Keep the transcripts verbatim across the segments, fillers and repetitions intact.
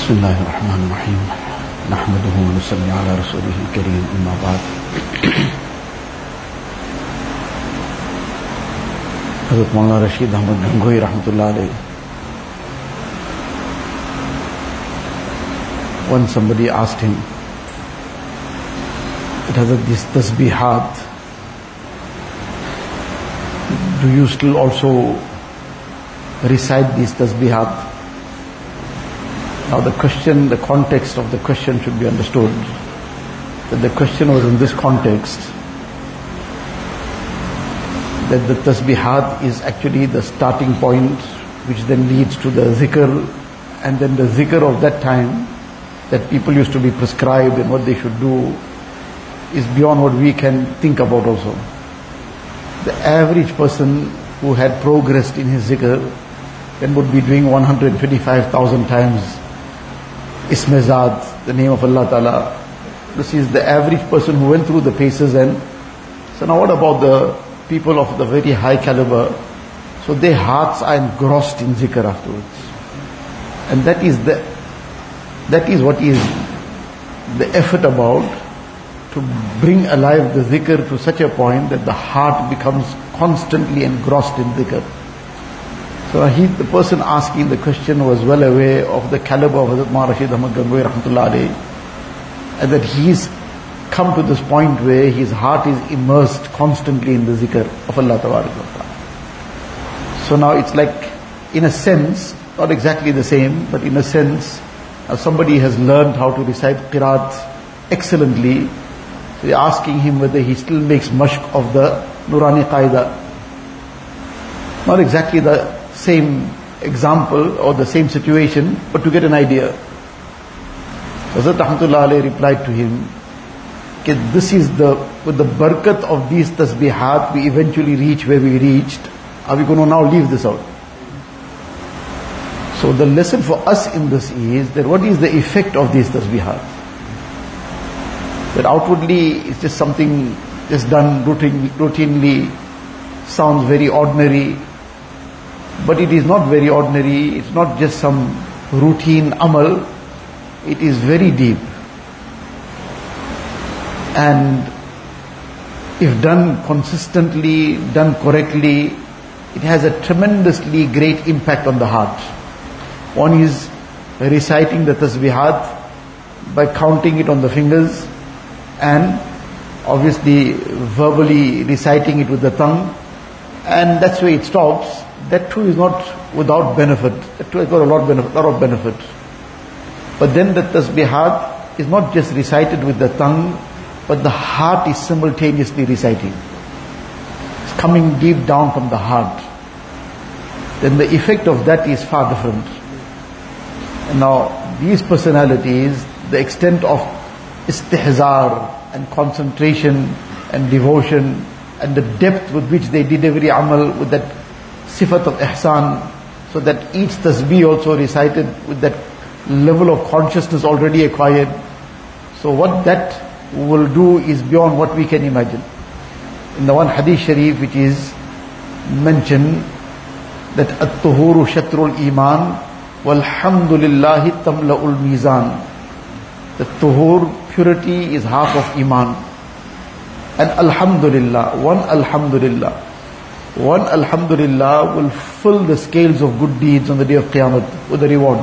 بسم الله الرحمن الرحيم نحمده ونصلي على رسوله الكريم أما بعد. Hazrat Maulana Rashid Ahmad Gangohi Rahmatullah alayhi, once somebody asked him, Hazrat, this tasbihat, do you still also recite these tasbihat? Now the question, the context of the question should be understood. That the question was in this context, that the tasbihat is actually the starting point which then leads to the zikr, and then the zikr of that time that people used to be prescribed and what they should do is beyond what we can think about also. The average person who had progressed in his zikr then would be doing one hundred twenty-five thousand times Isme Zat, the name of Allah Ta'ala. This is the average person who went through the paces. And so now what about the people of the very high caliber? So their hearts are engrossed in zikr afterwards. And that is the that is what is the effort about, to bring alive the zikr to such a point that the heart becomes constantly engrossed in zikr. So he, the person asking the question, was well aware of the caliber of Hazrat Maulana Rashid Ahmad Gangohi Rahmatullah alayhi, and that he's come to this point where his heart is immersed constantly in the zikr of Allah Ta'ala. So now it's like, in a sense, not exactly the same, but in a sense, uh, somebody has learned how to recite Qiraat excellently. So you're asking him whether he still makes mashq of the Nurani Qaida. Not exactly the same example or the same situation, but to get an idea. Hazrat Rahmatullah alayhi replied to him, okay, this is the, with the barakat of these tasbihat, we eventually reach where we reached. Are we going to now leave this out? So the lesson for us in this is that what is the effect of these tasbihat? That outwardly it's just something just done routine, routinely, sounds very ordinary. But it is not very ordinary, it's not just some routine amal, it is very deep. And if done consistently, done correctly, it has a tremendously great impact on the heart. One is reciting the tasbihat by counting it on the fingers, and obviously verbally reciting it with the tongue, and that's where it stops. That too is not without benefit. That too has got a lot of benefit, lot of benefit. But then the tasbihat is not just recited with the tongue, but the heart is simultaneously reciting. It's coming deep down from the heart. Then the effect of that is far different. And now these personalities, the extent of istihzar and concentration and devotion and the depth with which they did every amal with that sifat of ihsan, so that each tasbih also recited with that level of consciousness already acquired. So what that will do is beyond what we can imagine. In the one hadith sharif which is mentioned, that at-tuhuru shatrul iman walhamdulillahi tamla'ul mizan. The tuhur, purity, is half of iman. And alhamdulillah, one alhamdulillah, one alhamdulillah will fill the scales of good deeds on the day of Qiyamah with the reward.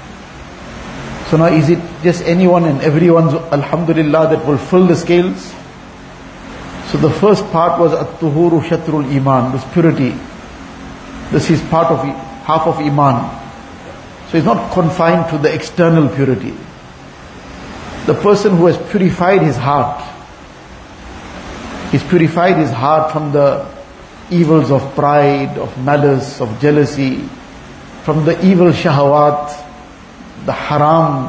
So now is it just anyone and everyone's alhamdulillah that will fill the scales? So the first part was at-tuhuru shatrul iman, this purity. This is part of half of iman. So it's not confined to the external purity. The person who has purified his heart, he's purified his heart from the evils of pride, of malice, of jealousy, from the evil shahawat, the haram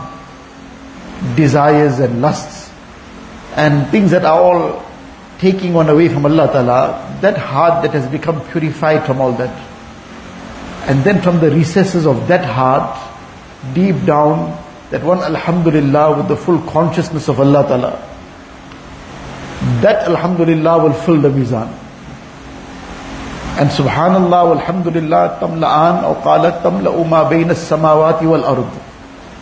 desires and lusts, and things that are all taking one away from Allah Ta'ala. That heart that has become purified from all that. And then from the recesses of that heart, deep down, that one alhamdulillah with the full consciousness of Allah Ta'ala, that alhamdulillah will fill the mizan. And subhanallah walhamdulillah tamla'an, or qalat tamla'u ma bayna as-samawati wal ard.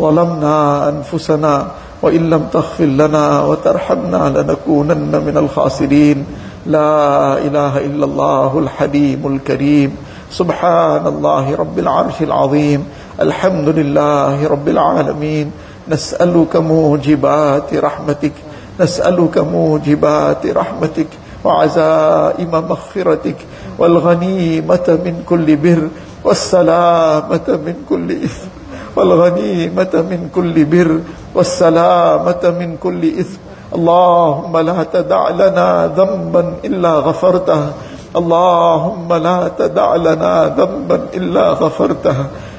ظلمنا أنفسنا وإن لم تغفر لنا وترحمنا لنكونن من الخاسرين. لا إله إلا الله الحليم الكريم. سبحان الله رب العرش العظيم. الحمد لله رب العالمين. نسألك موجبات رحمتك نسألك موجبات رحمتك وعزائم مغفرتك والغنيمة من كل بر والسلامة من كل إثم والغنيمة من كل بر والسلامة من كل إثم. اللهم لا تدع لنا ذنبا إلا غفرته اللهم لا تدع لنا ذنبا إلا غفرته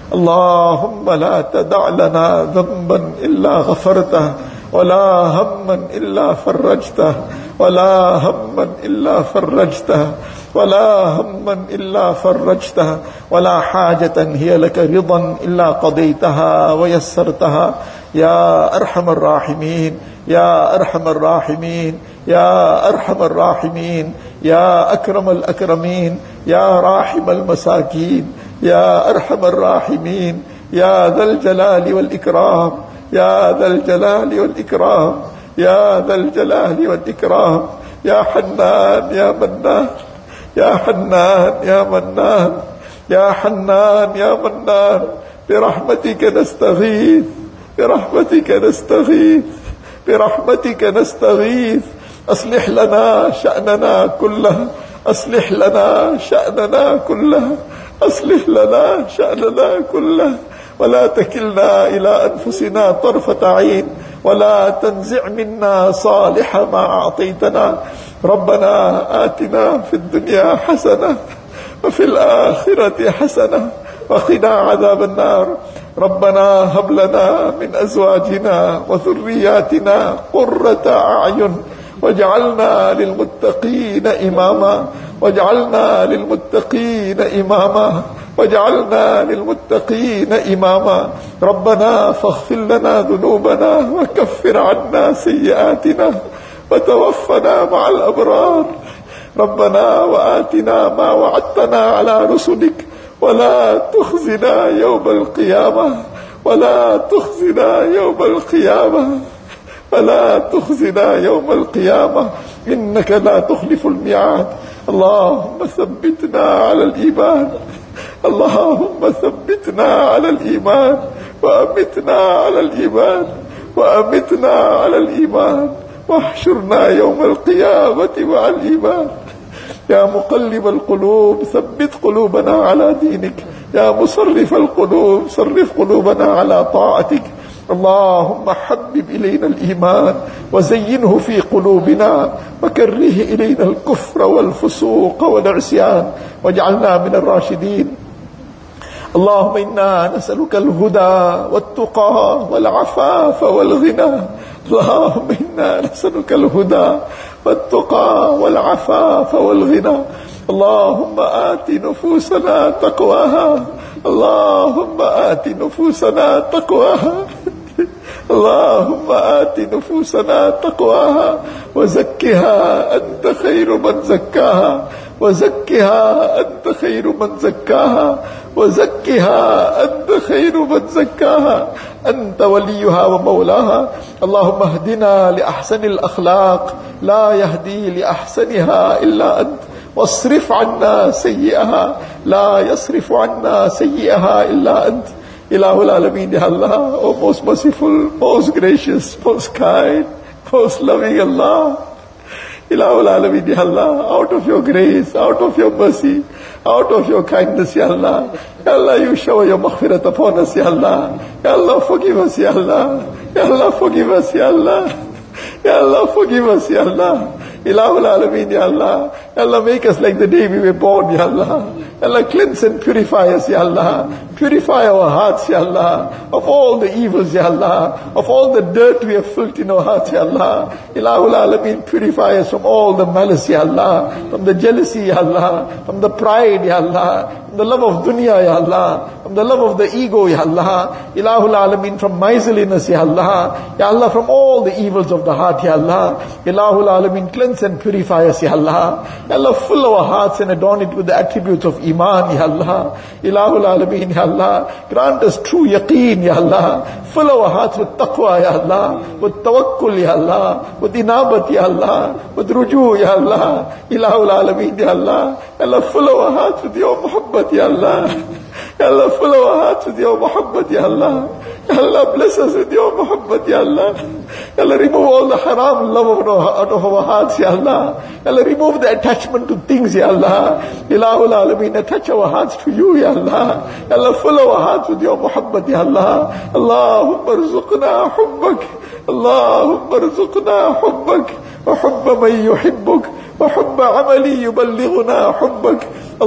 اللهم لا تدع لنا ذنبا إلا غفرته ولا هما إلا فرجته ولا هما إلا فرجته ولا هما إلا فرجته ولا حاجة هي لك رضا إلا قضيتها ويسرتها. يا أرحم الراحمين يا أرحم الراحمين يا أرحم الراحمين يا أكرم الأكرمين يا راحم المساكين يا أرحم الراحمين يا ذا الجلال والإكرام يا ذا الجلال والإكرام يا ذا الجلال والإكرام. يا حنان يا منان يا حنان يا منان يا حنان يا منان برحمتك نستغيث برحمتك نستغيث برحمتك نستغيث. أصلح لنا شأننا كله أصلح لنا شأننا كله أصلح لنا شأننا كله ولا تكلنا إلى أنفسنا طرفة عين ولا تنزع منا صالح ما أعطيتنا. ربنا آتنا في الدنيا حسنة وفي الآخرة حسنة وقنا عذاب النار. ربنا هب لنا من أزواجنا وذرياتنا قرة أعين واجعلنا للمتقين إماما واجعلنا للمتقين إماما واجعلنا للمتقين إماما. ربنا فاغفر لنا ذنوبنا وكفر عنا سيئاتنا وتوفنا مع الأبرار. ربنا وآتنا ما وعدتنا على رسلك ولا تخزنا يوم القيامة ولا تخزنا يوم القيامة ولا تخزنا يوم القيامة إنك لا تخلف الميعاد. اللهم ثبتنا على الإيمان اللهم ثبتنا على الإيمان وأمتنا على الإيمان وأمتنا على الإيمان واحشرنا يوم القيامة مع الإيمان. يا مقلب القلوب ثبت قلوبنا على دينك يا مصرف القلوب صرف قلوبنا على طاعتك. اللهم حبب إلينا الإيمان وزينه في قلوبنا وكره إلينا الكفر والفسوق والعصيان واجعلنا من الراشدين. اللهم إنا نسألك الهدى والتقى والعفاف والغنى. اللهم إنا نسألك الهدى والتقى والعفاف والغنى. اللهم آت نفوسنا تقواها اللهم آت نفوسنا تقواها اللهم آت نفوسنا تقواها وزكها أنت خير من زكاها وزكها أنت خير من زكاها وزكها أنت خير من زكاها أنت وليها ومولاها. اللهم اهدنا لأحسن الأخلاق لا يهدي لأحسنها إلا أنت واصرف عنا سيئها لا يصرف عنا سيئها إلا أنت. Ilahul Alameen, Ya Allah, oh most merciful, most gracious, most kind, most loving Allah. Ilahul Alameen, Ya Allah, out of your grace, out of your mercy, out of your kindness, Ya Allah. Ya Allah, you shower your maghfirat upon us, Ya Allah. Ya Allah, forgive us, Ya Allah. Ya Allah, forgive us, Ya Allah. Ya Allah, forgive us, Ya Allah. Ilahul Alameen, Ya Allah. Ya Allah, make us like the day we were born, Ya Allah. Ya Allah, cleanse and purify us, Ya Allah. Purify our hearts, Ya Allah, of all the evils, Ya Allah, of all the dirt we have filled in our hearts, Ya Allah. Ilahul Alameen, purify us from all the malice, Ya Allah, from the jealousy, Ya Allah, from the pride, Ya Allah, from the love of dunya, Ya Allah, from the love of the ego, Ya Allah. Ilahul Alameen, from miserliness, Ya Allah. Ya Allah, from all the evils of the heart, Ya Allah. Ilahul Alameen, cleanse and purify us, Ya Allah. Ya Allah, fill our hearts and adorn it with the attributes of Iman, Ya Allah. Ilahul Alameen, Ya Allah. Allah. Grant us true yaqeen, Ya Allah. Fill our hearts with taqwa, Ya Allah. With tawakkul, Ya Allah. With inabat, Ya Allah. With ruju, Ya Allah. Ilahul Alameen, Ya Allah. Allah, fill our hearts with your muhabbat, Ya Allah. Ya Allah, fill our hearts with your muhabbat, Ya Allah. Ya Allah, bless us with your muhabbat, Ya Allah. Ya Allah, remove all the haram love out of our hearts, Ya Allah. Ya Allah, remove the attachment to things, Ya Allah. Ilahul Alameen, attach our hearts to you, Ya Allah. Ya Allah, fill our hearts with your muhabbat, Ya Allah. Allahumma rzuqna hubbak. Allahumma rzuqna hubbak. Wa hubba man yuhibbuk. Wa hubba amali yuballighuna hubbak.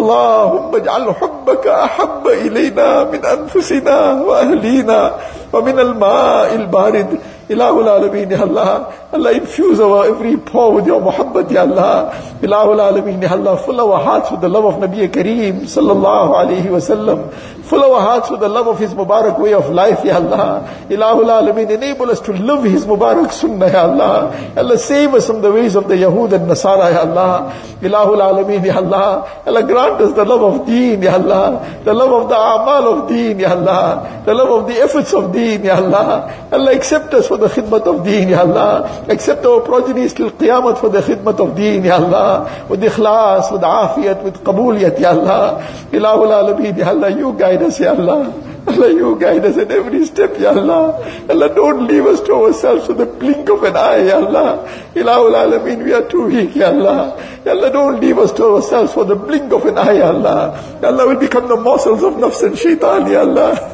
اللهم اجعل حبك أحب إلينا من أنفسنا وأهلينا ومن الماء البارد. Ilahul Alameen, Ya Allah. Allah, infuse our every pore with your muhabbat, Ya Allah. Ilahul Alameen, Ya Allah. Fill our hearts with the love of Nabi Kareem sallallahu alayhi wa sallam. Fill our hearts with the love of his Mubarak way of life, Ya Allah. Ilahul Alameen, enable us to live his Mubarak sunnah, Ya Allah. Ya Allah, save us from the ways of the Yahud and Nasara, Ya Allah. Ilahul Alameen, Ya Allah. Allah, grant us the love of deen, Ya Allah. The love of the amal of deen, Ya Allah. The love of the efforts of deen, Ya Allah. Allah, accept us for the khidmat of deen, Ya Allah. Accept our progenies till Qiyamah for the khidmat of deen, Ya Allah. With ikhlas, with afiyat, with qabuliyat, Ya Allah. Ilahul Alameen, Ya Allah, you guide us, Ya Allah. Allah, you guide us at every step, Ya Allah. Allah, don't leave us to ourselves with the blink of an eye, Ya Allah. Ilahul Alameen, we are too weak, Ya Allah. Ya Allah, don't leave us to ourselves for the blink of an eye, Ya Allah. Ya Allah, we'll become the morsels of nafs and shaitan, Ya Allah.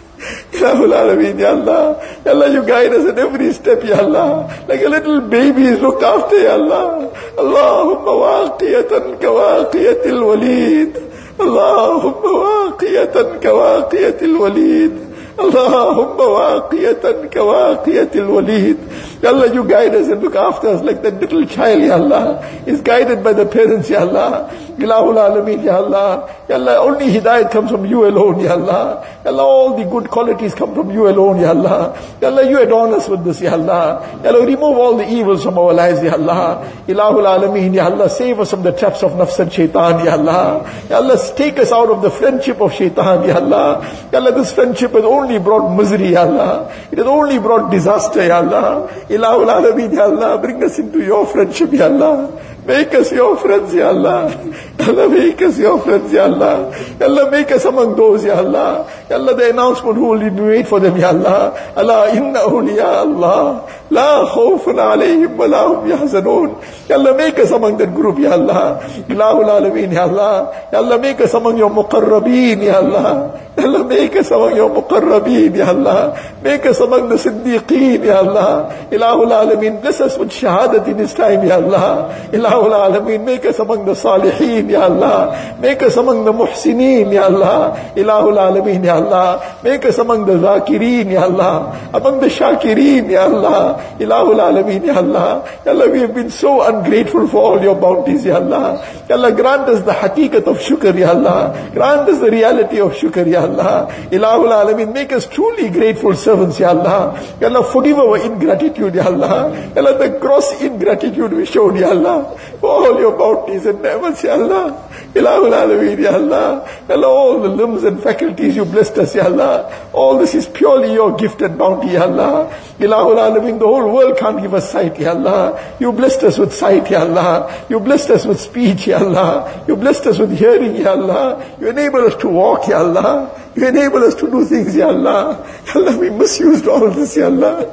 Ilahul Alameen, Ya Allah. Ya Allah, you guide us at every step, Ya Allah. Like a little baby is looked after, Ya Allah. Allahumma waqiyatan kawaqiyatil walid. Allahumma waqiyatan kawaqiyatil walid. Allahumma waqiyatan kawaqiyatil walid. Ya Allah, you guide us and look after us like that little child, Ya Allah, is guided by the parents, Ya Allah. Ilahul Alameen, Ya Allah. Ya Allah, only hidayat comes from you alone, Ya Allah. Ya Allah, all the good qualities come from you alone, Ya Allah. Ya Allah, you adorn us with this, Ya Allah. Ya Allah, remove all the evils from our lives, Ya Allah. Ilahul Alameen, Ya Allah, save us from the traps of nafs and shaitan, Ya Allah. Ya Allah, take us out of the friendship of shaitan, Ya Allah. Ya Allah, this friendship has only brought misery, Ya Allah. It has only brought disaster, Ya Allah. Ilahul Alameen, Ya Allah, bring us into your friendship, Ya Allah. Make us your friends, Ya Allah. Ya Allah, make us your friends, Ya Allah. Ya Allah, make us among those, Ya Allah. Ya Allah, the announcement who will wait for them, Ya Allah. Allah, inna awliya Allah. La khawfun alayhim wa la hum yahzanun. Ya Allah, make us among that group, Ya Allah. Ilahul Alameen, Ya Allah. Ya Allah, make us among your muqarrabeen, Ya Allah. Ya Allah, make us among your muqarrabeen, Ya Allah. Make us among the siddiqeen, Ya Allah. Ilahul Alameen, bless us with shahadat in this time, Ya Allah. Ilahul Alameen, make us among the salihin, Ya Allah. Make us among the muhsineen, Ya Allah. Ilahul Alameen, Ya Allah. Make us among the zakireen, Ya Allah. Among the shakireen, Ya Allah. Ilahul Alameen, Ya Allah. Ya Allah, we have been so ungrateful for all your bounties, Ya Allah. Ya Allah, grant us the haqiqat of shukr, Ya Allah. Grant us the reality of shukr, Ya Allah. Ilahul Alameen, make us truly grateful servants, Ya Allah. Ya Allah, forgive our ingratitude, Ya Allah. Ya Allah, the gross ingratitude we showed, Ya Allah, for all your bounties and ni'mats, Ya Allah. Ilahul Alameen, Ya Allah. Ya Allah, all the limbs and faculties you blessed us, Ya Allah. All this is purely your gift and bounty, Ya Allah. Ilahul Alameen, the whole world can't give us sight, Ya Allah. You blessed us with sight, Ya Allah. You blessed us with speech, Ya Allah. You blessed us with hearing, Ya Allah. You enable us to walk, Ya Allah. You enable us to do things, Ya Allah. Ya Allah, we misused all this, Ya Allah.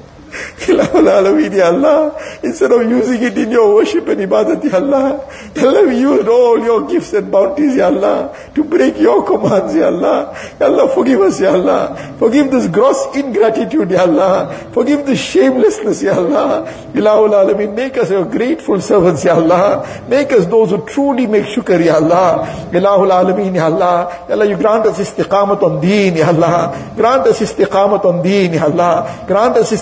Ilahul Alameen, Ya Allah. Instead of using it in your worship and ibadat, Ya Allah, Ya Allah, we used all your gifts and bounties, Ya Allah, to break your commands, Ya Allah. Ya Allah, forgive us, Ya Allah. Forgive this gross ingratitude, Ya Allah. Forgive this shamelessness, Ya Allah. Ilahul Alameen, make us your grateful servants, Ya Allah. Make us those who truly make shukr, Ya Allah. Ilahul Alameen, Ya Allah. Ya Allah, you grant us istiqamat on deen, Ya Allah. Grant us istiqamat on deen, Ya Allah. Grant us istiqamat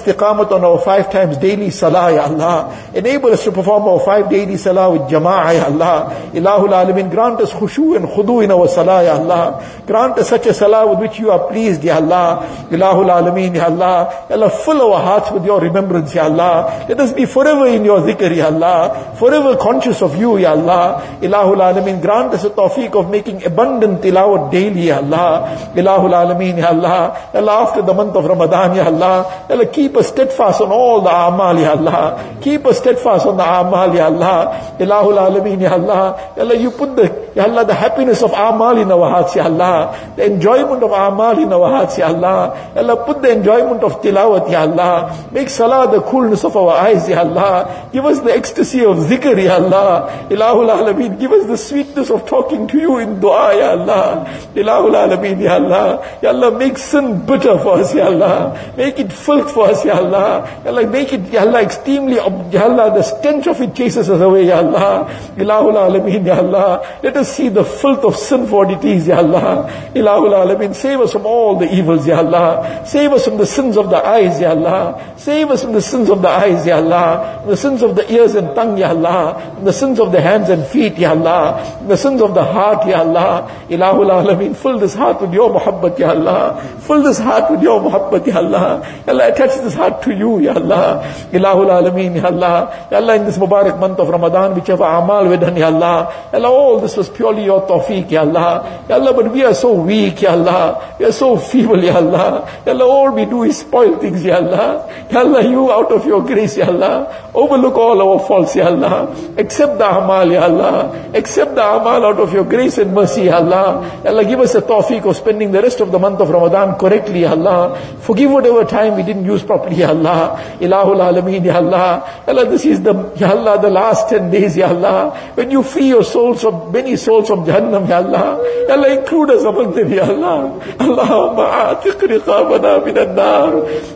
istiqamat on our five times daily salah, Ya Allah. Enable us to perform our five daily salah with jama'ah, Ya Allah. Ilahul Alamin, grant us khushu and khudu in our salah, Ya Allah. Grant us such a salah with which you are pleased, Ya Allah. Ilahul Alamin, Ya Allah. Ya Allah, fill our hearts with your remembrance, Ya Allah. Let us be forever in your dhikr, Ya Allah. Forever conscious of you, Ya Allah. Ilahul Alamin, grant us a tawfiq of making abundant tilawat daily, Ya Allah. Ilahul Alamin, Ya Allah. Ya Allah, after the month of Ramadan, Ya Allah. Ya Allah, keep us steadfast on all the a'mal, Ya Allah. Keep us steadfast on the a'mal, Ya Allah. Ilahul Alamin, Ya Allah. Ya Allah, you put the, Ya Allah, the happiness of a'mal in our hearts, Ya Allah. The enjoyment of a'mal in our hearts, Ya Allah. Ya Allah, put the enjoyment of tilawat, Ya Allah. Make salah the coolness of our eyes, Ya Allah. Give us the ecstasy of zikr, Ya Allah. Ilahul Alamin, give us the sweetness of talking to you in dua, Ya Allah. Ilahul Alamin, Ya Allah. Ya Allah, make sin bitter for us, Ya Allah. Make it filth for us, Ya Allah. Ya Allah, make it, Ya Allah, extremely, Ya Allah, the stench of it chases us away, Ya Allah. Ilahul Alamin, Ya Allah. Let us see the filth of sin for it is, Ya Allah. Ilahul Alamin, save us from all the evils, Ya Allah. Save us from the sins of the eyes, Ya Allah. Save us from the sins of the eyes, Ya Allah. From the sins of the ears and tongue, Ya Allah. From the sins of the hands and feet, Ya Allah. From the sins of the heart, Ya Allah. Ilahul Alamin, fill this heart with your muhabbat, Ya Allah. Fill this heart with your muhabbat, Ya Allah. Ya Allah, attach this heart to you, Ya Allah. Ilahul Alamin, Ya Allah. Ya Allah, in this Mubarak month of Ramadan, whichever amal we done, Ya Allah. Ya Allah, all this was purely your tawfiq, Ya Allah. Ya Allah, but we are so weak, Ya Allah. We are so feeble, Ya Allah. Ya Allah, all we do is spoil things, Ya Allah. Ya Allah, you out of your grace, Ya Allah, overlook all our faults, Ya Allah. Accept the amal, Ya Allah. Accept the amal out of your grace and mercy, Ya Allah. Ya Allah, give us a tawfiq of spending the rest of the month of Ramadan correctly, Ya Allah. Forgive whatever time we didn't use properly, Ya Allah. Ilahul Alameen, Ya Allah. Ya Allah, this is the, Ya Allah, the last ten days, Ya Allah. When you free your souls from, many souls from Jahannam, Ya Allah. Ya Allah, include us among them, Ya Allah. Allahumma a'tiq riqabana minan nar.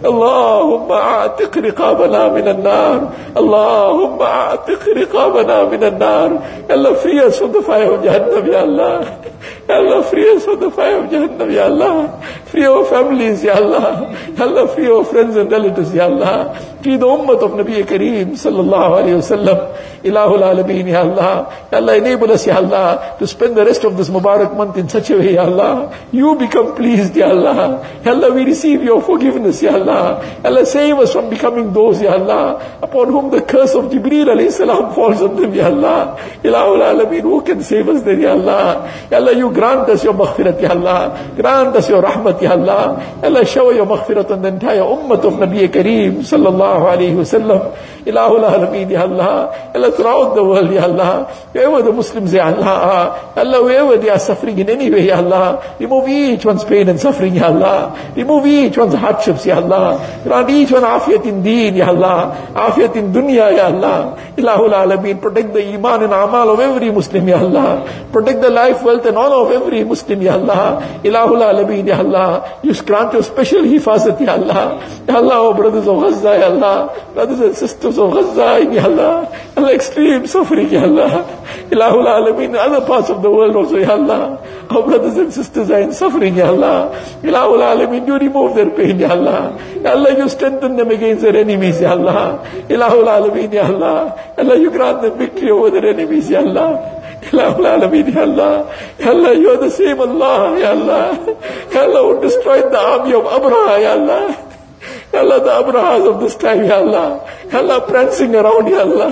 Allahumma a'tiq riqabana minan nar. Allahumma a'tiq riqabana minan nar. Ya Allah, free us from the fire of Jahannam, Ya Allah. Ya Allah, free us from the fire of Jahannam, Ya Allah. Free our families, Ya Allah. Ya Allah, free our friends and relatives, Ya Allah. Free the ummah of Nabi Kareem, sallallahu alayhi wa sallam. Ilahul Alameen, Ya Allah. Ya Allah, enable us, Ya Allah, to spend the rest of this Mubarak month in such a way, Ya Allah. You become pleased, Ya Allah. Ya Allah, we receive your forgiveness, Ya Allah. Ya Allah, save us from becoming those, Ya Allah, upon whom the curse of Jibreel alayhi salam falls on them, Ya Allah. Ilahul Alameen, who can save us then, Ya Allah? Ya Allah, you grant us your maghfirat, Ya Allah. Grant us your rahmat, Ya Allah. Ya Allah, shower your maghfirat on the entire ummah of Nabi Kareem, sallallahu alayhi wa sallam. Ilahul Alameen, Ya Allah. Ya Allah, throughout the world, Ya Allah. Wherever the Muslims, Ya Allah, are, Ya Allah, wherever they are suffering in any way, Ya Allah, remove each one's pain and suffering, Ya Allah. Remove each one's hardships, Ya Allah. Grant each one afiyat in deen, Ya Allah. Afiyat in dunya, Ya Allah. Ilahul Alameen, protect the iman and amal of every Muslim, Ya Allah. Protect the life, wealth and honor of every Muslim, Ya Allah. Ilahul Alameen, Ya Allah. You grant your special hifazat, Ya Allah. Ya Allah, our brothers of Gaza, Ya Allah. Brothers and sisters of Gaza, Ya Allah. Ya Allah, extreme suffering, Ya Allah. Ilahul Alameen, other parts of the world also, Ya Allah. Our brothers and sisters are in suffering, Ya Allah. Ilahul Alameen, you remove their pain, Ya Allah. Ya Allah, you strengthen them against their enemies, Ya Allah. Ilahul Alameen, Ya Allah. Ya Allah, you grant them victory over their enemies, Ya Allah. Ilahul Alameen, Ya Allah. Ya Allah, you are the same Allah, Ya Allah. Ya Allah, who destroyed the army of Abraha, Ya Allah. Ya Allah, the Abrahas of this time, Ya Allah. Ya Allah, prancing around, Ya Allah.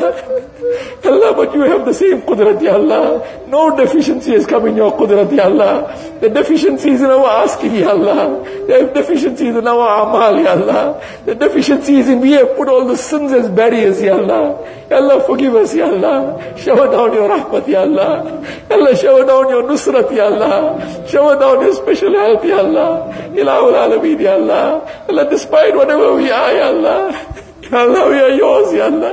Ya Allah, but you have the same Qudrat, Ya Allah. No deficiency has come in your Qudrat, Ya Allah. The deficiency is in our asking, Ya Allah. The deficiency is in our amal, Ya Allah. The deficiency is in we have put all the sins as barriers, Ya Allah. Ya Allah, forgive us, Ya Allah. Shower down your rahmat, Ya Allah. Ya Allah, shower down your nusrat, Ya Allah. Shower down your special help, Ya Allah. Ilahul Alameen, Ya Allah. Ya Allah, despite whatever we are, Ya Allah. Ya Allah, we are yours, Ya Allah.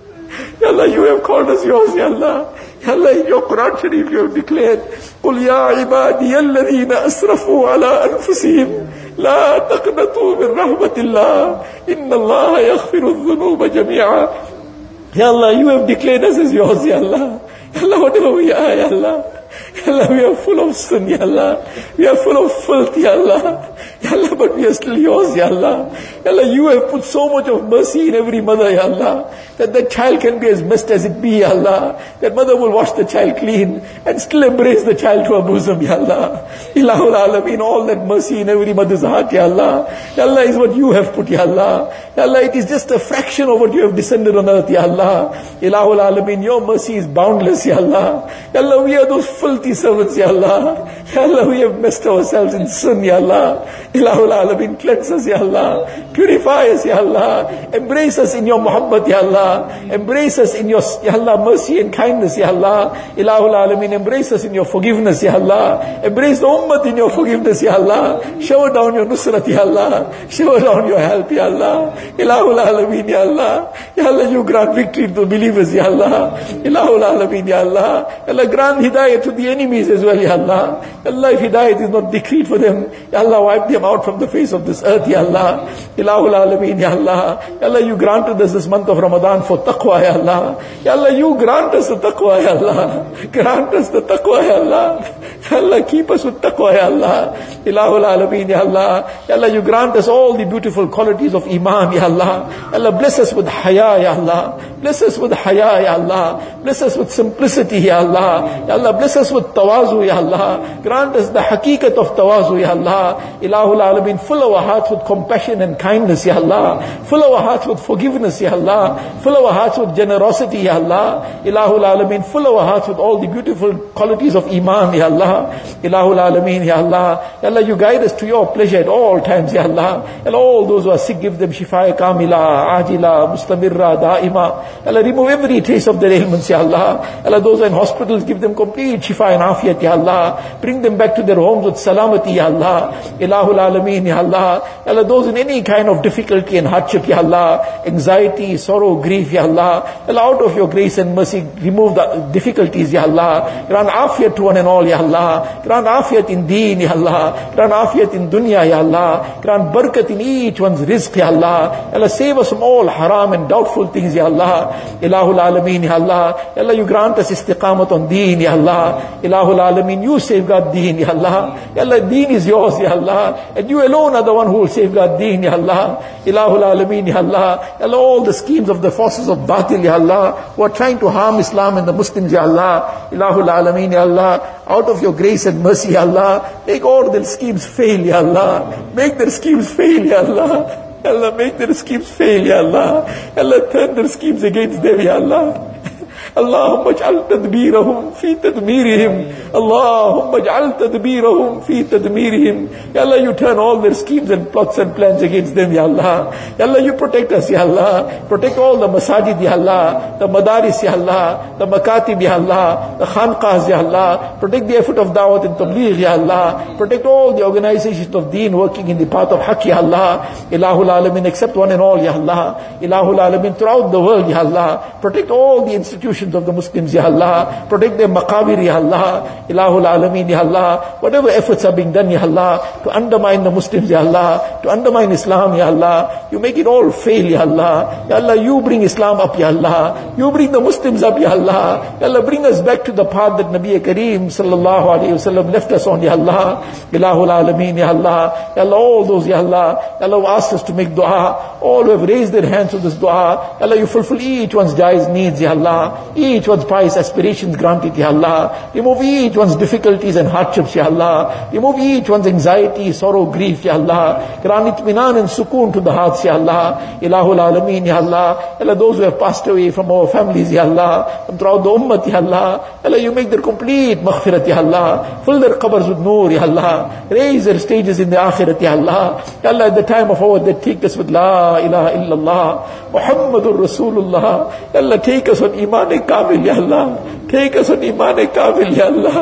Ya Allah, you have called us yours, Ya Allah. Ya Allah, in your Quran Sharif you have declared, قُلْ يَا عِبَادِيَ الَّذِينَ أَسْرَفُوا عَلَىٰ أَنفُسِهِمْ لَا تَقْنَطُوا مِنْ رَحْمَةِ اللَّهِ إِنَّ اللَّهَ يَغْفِرُ الذُّنُوبَ جَمِيعًا. Ya Allah, you have declared us as yours, Ya Allah. Ya Allah, whatever we are, Ya Allah. Ya Allah, we are full of sin, Ya Allah. We are full of filth, Ya Allah. Ya Allah, but we are still yours, Ya Allah. Ya Allah, you have put so much of mercy in every mother, Ya Allah, that the child can be as messed as it be, Ya Allah. That mother will wash the child clean and still embrace the child to her bosom, Ya Allah. Ilahul Alameen, all that mercy in every mother's heart, Ya Allah. Ya Allah, is what you have put, Ya Allah. Ya Allah, it is just a fraction of what you have descended on earth, Ya Allah. Ilahul Alameen, your mercy is boundless, Ya Allah. Ya Allah, we are those filthy servants, Ya Allah. Ya Allah, we have messed ourselves in sin, Ya Allah. Ilahul Alameen, cleanse us, Ya Allah. Purify us, Ya Allah. Embrace us in your Muhammad, Ya Allah. Embrace us in your, Ya Allah, mercy and kindness, Ya Allah. Ilahul Alameen, embrace us in your forgiveness, Ya Allah. Embrace the ummah in your forgiveness, Ya Allah. Shower down your nusrat, Ya Allah. Shower down your help, Ya Allah. Ilahul Alameen, Ya Allah. Ya Allah, you grant victory to the believers, Ya Allah. Ilahul Alameen, Ya Allah. Ya Allah, grant hidayah to the enemies as well, Ya Allah. Ya Allah, if hidayah is not decreed for them, Ya Allah, wipe them out from the face of this earth, Ya Allah. Ilahul Alameen, Ya Allah. Ya Allah, you granted us this month of Ramadan for taqwa, Ya Allah. Ya Allah, you grant us the taqwa, Ya Allah. Grant us the taqwa, Ya Allah. Ya Allah, keep us with taqwa, Ya Allah. Ilahul Alameen, Ya Allah. Ya Allah, you grant us all the beautiful qualities of Iman, Ya Allah. Ya Allah, bless us with haya, Ya Allah. Bless us with haya, Ya Allah. Bless us with simplicity, Ya Allah. Ya Allah, bless us with tawazu, Ya Allah. Grant us the haqiqat of tawazu, Ya Allah. Ilahul Alameen, fill our hearts with compassion and kindness, Ya Allah. Fill our hearts with forgiveness, Ya Allah. Fill our hearts with generosity, Ya Allah. Ilahul Alameen, fill our hearts with all the beautiful qualities of Iman, Ya Allah. Ilahul Alameen, Ya Allah. Ya Allah, you guide us to your pleasure at all times, Ya Allah. And all those who are sick, give them shifa kamila, ajila, mustamirra, daima. Ya Allah, remove every trace of their ailments, Ya Allah. Ya Allah, those who are in hospitals, give them complete shifa and afiyat, Ya Allah. Bring them back to their homes with salamati, Ya Allah. Ilahul Alameen, Ya Allah. Ya Allah, those in any kind of difficulty and hardship, Ya Allah. Anxiety, sorrow, grief, Ya Allah. Ya Allah, out of your grace and mercy, remove the difficulties, Ya Allah. Grant afiyat to one and all, Ya Allah. Grant afiyat in deen, Ya Allah. Grant afiyat in dunya, Ya Allah. Grant barakat in each one's rizq, Ya Allah. Ya Allah, save us from all haram and doubtful things, Ya Allah. Ilahul Alameen, Ya Allah. Ya Allah, you grant us istiqamat on deen, Ya Allah. Ilahul Alameen, you safeguard deen, Ya Allah. Ya Allah, deen is yours, Ya Allah. And you alone are the one who will safeguard deen, Ya Allah. Ilahul Alameen, Ya Allah. Ya Allah, all the schemes of the forces of batil, Ya Allah, who are trying to harm Islam and the Muslims, Ya Allah. Ilahul Alameen, Ya Allah. Out of your grace and mercy, Ya Allah, make all their schemes fail, Ya Allah. Make their schemes fail, Ya Allah. Ya Allah, make their schemes fail, Ya Allah. Ya Allah, turn their schemes against them, Ya Allah. اللهم اجعل تدبيرهم في تدميرهم اللهم اجعل تدبيرهم في تدميرهم. Ya Allah, you turn all their schemes and plots and plans against them, Ya Allah. Ya Allah, you protect us, Ya Allah. Protect all the masajid, Ya Allah, the madaris, Ya Allah, the makatib, Ya Allah, the khanqahs, Ya Allah. Protect the effort of da'wat and tabligh, Ya Allah. Protect all the organizations of deen working in the path of haqq, Ya Allah. Ilahul Alameen, accept one and all, Ya Allah. Ilahul Alameen, throughout the world, Ya Allah. Protect all the institutions of the Muslims, Ya Allah. Protect their maqabir, Ya Allah. Ilahul Alameen, Ya Allah. Whatever efforts are being done, Ya Allah, to undermine the Muslims, Ya Allah, to undermine Islam, Ya Allah, you make it all fail, Ya Allah. Ya Allah, you bring Islam up, Ya Allah. You bring the Muslims up, Ya Allah. Ya Allah, bring us back to the path that Nabi Kareem sallallahu alayhi wa sallam left us on, Ya Allah. Ilahul Alameen, Ya Allah. Ya Allah, all those, Ya Allah, Ya Allah, who asked us to make dua, all who have raised their hands to this dua, Ya Allah, you fulfill each one's jaiz needs, Ya Allah. Each one's pious aspirations granted, Ya Allah. Remove each one's difficulties and hardships, Ya Allah. Remove each one's anxiety, sorrow, grief, Ya Allah. Grant itminan and sukoon to the hearts, Ya Allah. Ilahul Alameen, Ya Allah. Ya Allah, those who have passed away from our families, Ya Allah, and throughout the ummah, Ya Allah. Ya Allah, you make their complete maghfirat, Ya Allah. Fill their qabrs with noor, Ya Allah. Raise their stages in the akhirat, Ya Allah. Ya Allah, at the time of our death, take us with La ilaha illallah Muhammadur Rasulullah. Ya Allah, take us on Iman Kamil, Ya Allah. Take us on Iman Kamil, Ya Allah.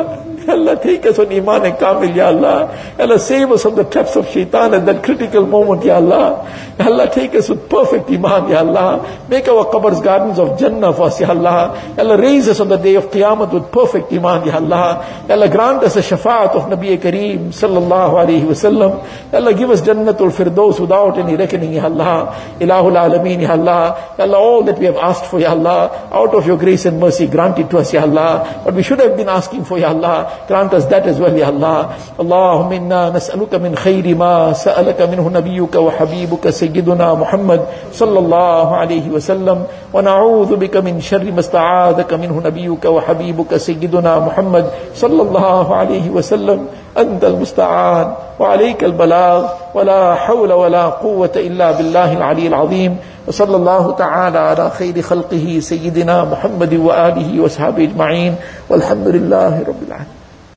Allah, take us on Iman and Kamil, Ya Allah. Allah, save us from the traps of shaitan at that critical moment, Ya Allah. Ya Allah, take us with perfect Iman, Ya Allah. Make our qabrs gardens of Jannah for us, Ya Allah. Ya Allah, raise us on the day of Qiyamah with perfect Iman, Ya Allah. Ya Allah, grant us a shafaat of Nabi Kareem, sallallahu alayhi wa sallam. Ya Allah, give us Jannatul Firdaus without any reckoning, Ya Allah. Ilahul Alameen, Ya Allah. Ya Allah, all that we have asked for, Ya Allah, out of your grace and mercy, grant it to us, Ya Allah. But we should have been asking for, Ya Allah, grant us that as well, Ya Allah. Allahumma inna nas'aluka min khayri ma sa'alaka minhu nabiyyuka wa habibuka sayyiduna Muhammad sallallahu alayhi wa sallam, wa na'udhu bika min sharri ma sta'adaka minhu nabiyyuka wa habibuka sayyiduna Muhammad sallallahu alayhi wa sallam. Anta al-musta'an wa alayka al-balagh wa la hawla wa la quwwata illa billahi al-'ali al-'azim. وصلى الله تعالى على خير خلقه سيدنا محمد وآله وصحبه أجمعين والحمد لله رب العالمين.